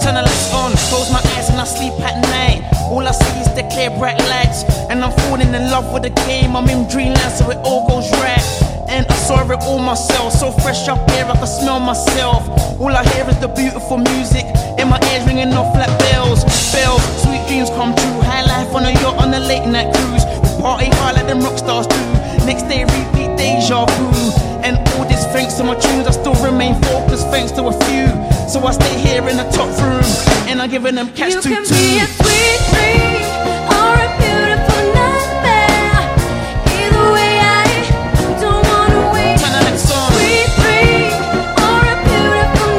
turn the lights on, close my eyes and I sleep at night. All I see is the clear bright lights, and I'm falling in love with the game. I'm in dreamland so it all goes right. And I saw it all myself, so fresh up here I can smell myself. All I hear is the beautiful music, in my ears ringing off like bells. Bells, sweet dreams come true. High life on a yacht on a late night cruise. We party hard like them rock stars do. Next day repeat deja vu. And all this thanks to my tunes, I still remain focused thanks to a few. So I stay here in the top room, and I'm giving them catch you two. You can be a sweet dream.